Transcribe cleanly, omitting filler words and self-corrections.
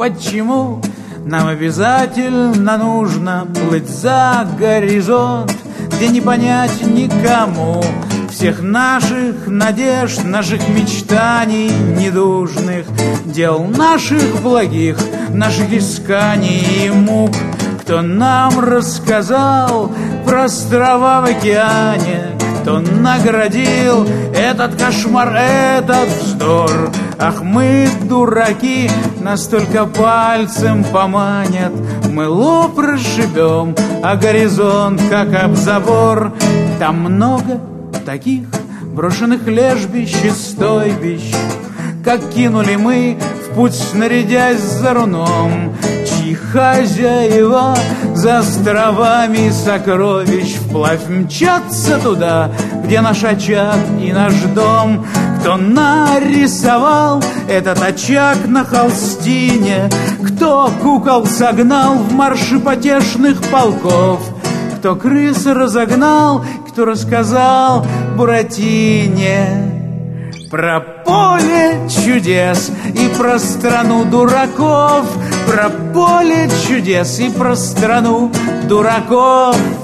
почему нам обязательно нужно плыть за горизонт, где не понять никому всех наших надежд, наших мечтаний недужных, дел наших благих, наших исканий и мук. Кто нам рассказал про острова в океане, кто наградил этот кошмар, этот вздор. Ах, мы, дураки, нас только пальцем поманят, мы лоб расшибем, а горизонт как об забор. Там много таких брошенных лежбищ и стойбищ, как кинули мы в путь, снарядясь за руном, чьи хозяева за островами сокровищ вплавь мчатся туда, где наш очаг и наш дом. Кто нарисовал этот очаг на холстине, кто кукол согнал в марши потешных полков, кто крыс разогнал, кто рассказал Буратине про поле чудес и про страну дураков, про поле чудес и про страну дураков.